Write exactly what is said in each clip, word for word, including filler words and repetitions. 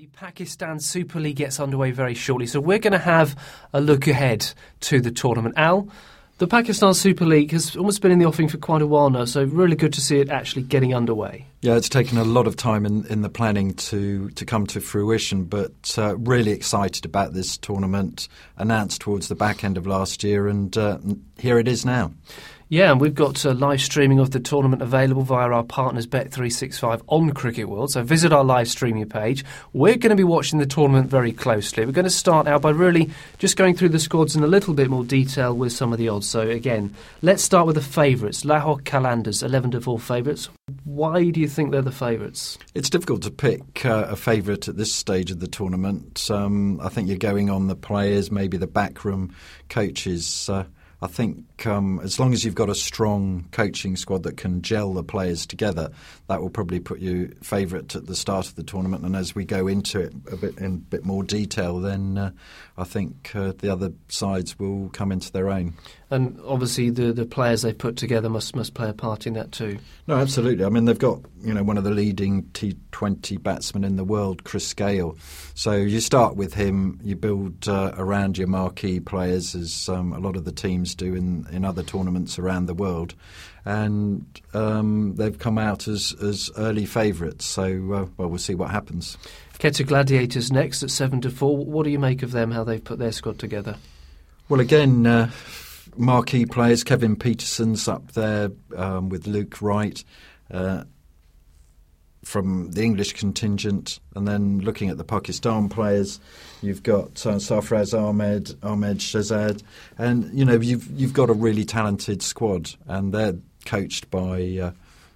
Pakistan Super League gets underway very shortly, so we're going to have a look ahead to the tournament. Al, the Pakistan Super League has almost been in the offing for quite a while now, so really good to see it actually getting underway. Yeah, it's taken a lot of time in, in the planning to, to come to fruition, but uh, really excited about this tournament, announced towards the back end of last year, and uh, here it is now. Yeah, and we've got uh, live streaming of the tournament available via our partners Bet three sixty-five on Cricket World. So visit our live streaming page. We're going to be watching the tournament very closely. We're going to start out by really just going through the squads in a little bit more detail with some of the odds. So again, let's start with the favourites. Lahore Qalandars, eleven to four favourites. Why do you think they're the favourites? It's difficult to pick uh, a favourite at this stage of the tournament. Um, I think you're going on the players, maybe the backroom coaches. Uh, I think um, as long as you've got a strong coaching squad that can gel the players together, that will probably put you favourite at the start of the tournament. And as we go into it a bit in a bit more detail, then uh, I think uh, the other sides will come into their own. And obviously the, the players they've put together must must play a part in that too. No, absolutely. I mean, they've got, you know, one of the leading T twenty batsmen in the world, Chris Gayle. So you start with him, you build uh, around your marquee players, as um, a lot of the teams do in, in other tournaments around the world. And um, they've come out as, as early favourites. So, uh, well, we'll see what happens. Quetta Gladiators next at seven to four. What do you make of them, how they've put their squad together? Well, again, uh, marquee players. Kevin Peterson's up there um, with Luke Wright uh, from the English contingent. And then looking at the Pakistan players, you've got uh, Sarfraz Ahmed, Ahmed Shahzad. And, you know, you've, you've got a really talented squad. And they're coached by uh,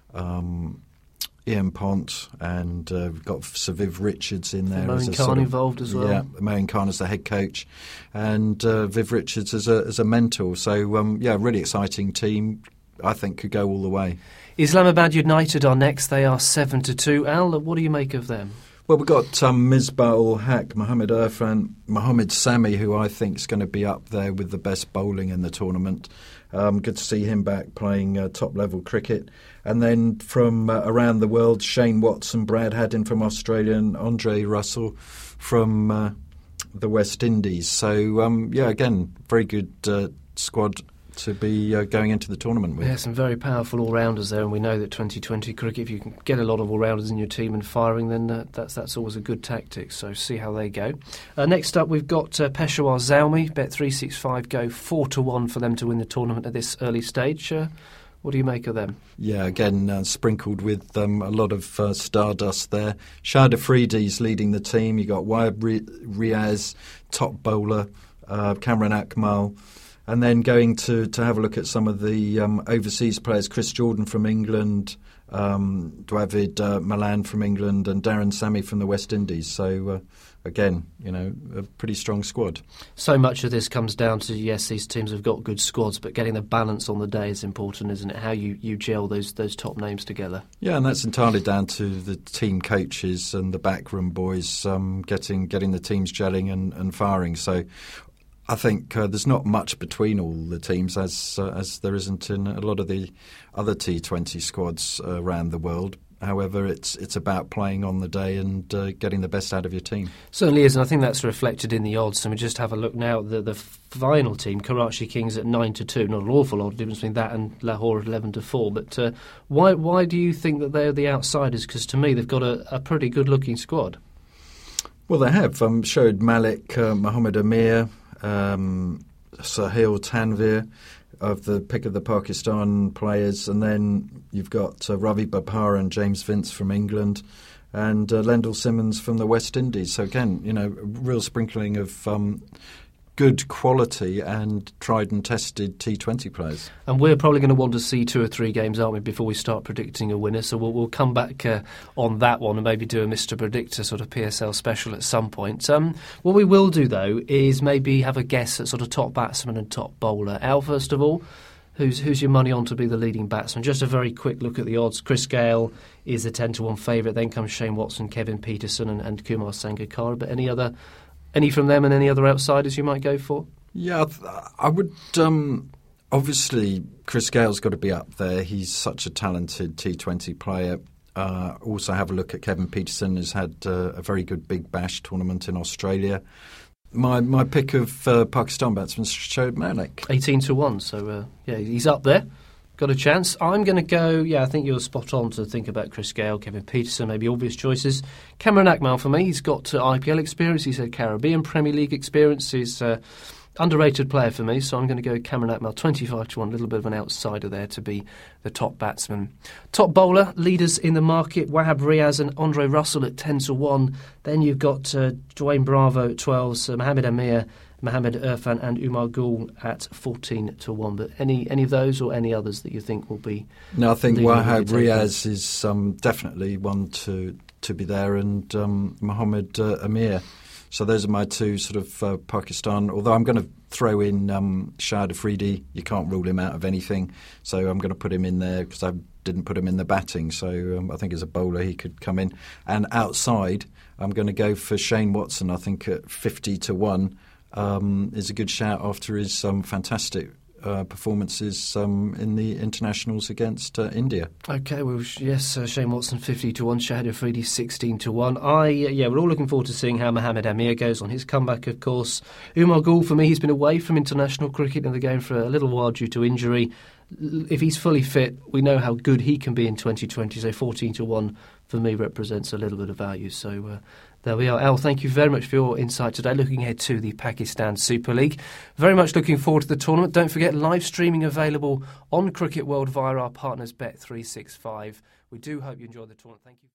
um, Ian Pont, and uh, we've got Sir Viv Richards in there. Moeen Khan involved as well. Yeah, Moeen Khan as the head coach, and uh, Viv Richards as a, as a mentor. So, um, yeah, really exciting team. I think could go all the way. Islamabad United are next. They are seven to two. Al, what do you make of them? Well, we've got um, Misbah-ul Haq, Mohamed Irfan, Mohamed Sami, who I think is going to be up there with the best bowling in the tournament. Um, good to see him back playing uh, top-level cricket. And then from uh, around the world, Shane Watson, Brad Haddin from Australia, and Andre Russell from uh, the West Indies. So, um, yeah, again, very good uh, squad to be uh, going into the tournament with. Yeah, some very powerful all-rounders there, and we know that twenty twenty cricket, if you can get a lot of all-rounders in your team and firing, then uh, that's that's always a good tactic, so see how they go. Uh, next up, we've got uh, Peshawar Zalmi. Bet three sixty-five go four to one for them to win the tournament at this early stage. Uh, what do you make of them? Yeah, again, uh, sprinkled with um, a lot of uh, stardust there. Shahid Afridi's leading the team. You've got Wahab Riaz, top bowler, uh, Cameron Akmal. And then going to, to have a look at some of the um, overseas players, Chris Jordan from England, um, David uh, Malan from England, and Darren Sammy from the West Indies. So, uh, again, you know, a pretty strong squad. So much of this comes down to, yes, these teams have got good squads, but getting the balance on the day is important, isn't it? How you, you gel those those top names together. Yeah, and that's entirely down to the team coaches and the backroom boys um, getting getting the teams gelling and, and firing. So I think uh, there's not much between all the teams, as uh, as there isn't in a lot of the other T twenty squads uh, around the world. However, it's it's about playing on the day and uh, getting the best out of your team. Certainly is, and I think that's reflected in the odds. And we just have a look now at the, the final team, Karachi Kings at nine to two. Not an awful lot of difference between that and Lahore at eleven to four. But uh, why why do you think that they're the outsiders? Because to me, they've got a, a pretty good-looking squad. Well, they have. Um, Shoaib Malik, uh, Mohammad Amir, Um, Sahil Tanvir of the pick of the Pakistan players, and then you've got uh, Ravi Babhar and James Vince from England, and uh, Lendl Simmons from the West Indies. So again, you know, a real sprinkling of um, good quality and tried and tested T twenty players. And we're probably going to want to see two or three games, aren't we, before we start predicting a winner. So we'll, we'll come back uh, on that one and maybe do a Mister Predictor sort of P S L special at some point. Um, what we will do, though, is maybe have a guess at sort of top batsman and top bowler. Al, first of all, who's who's your money on to be the leading batsman? Just a very quick look at the odds. Chris Gayle is a ten to one favourite. Then comes Shane Watson, Kevin Peterson and, and Kumar Sangakkara. But any other... Any from them and any other outsiders you might go for? Yeah, I would. Um, obviously, Chris Gayle's got to be up there. He's such a talented T twenty player. Uh, also have a look at Kevin Peterson, who's had uh, a very good Big Bash tournament in Australia. My my pick of uh, Pakistan batsman, Shoaib Malik. eighteen to one, so uh, yeah, he's up there. Got a chance. I'm going to go, yeah, I think you're spot on to think about Chris Gale, Kevin Peterson, maybe obvious choices. Cameron Akmal for me, he's got uh, I P L experience, he's had Caribbean Premier League experience, he's uh, underrated player for me, so I'm going to go Cameron Akmal, twenty-five to one, a little bit of an outsider there to be the top batsman. Top bowler, leaders in the market, Wahab Riaz and Andre Russell at ten to one. Then you've got uh, Dwayne Bravo at twelve, so Mohamed Amir, Mohamed Irfan and Umar Gul at fourteen to one. But any any of those or any others that you think will be... No, I think Wahab Riaz is um, definitely one to, to be there, and um, Mohamed uh, Amir. So those are my two sort of uh, Pakistan, although I'm going to throw in um, Shahid Afridi. You can't rule him out of anything, so I'm going to put him in there because I didn't put him in the batting, so um, I think as a bowler he could come in. And outside, I'm going to go for Shane Watson. I think at fifty to one um, is a good shout after his um, fantastic Uh, performances um, in the internationals against uh, India. Okay, well, yes, uh, Shane Watson fifty to one, Shahid Afridi sixteen to one. I uh, yeah, we're all looking forward to seeing how Mohamed Amir goes on his comeback, of course. Umar Gul, for me, he's been away from international cricket in the game for a little while due to injury. If he's fully fit, we know how good he can be in twenty twenty, so fourteen to one for me represents a little bit of value. So uh, there we are. Al, thank you very much for your insight today. Looking ahead to the Pakistan Super League. Very much looking forward to the tournament. Don't forget, live streaming available on Cricket World via our partners Bet three sixty-five. We do hope you enjoy the tournament. Thank you.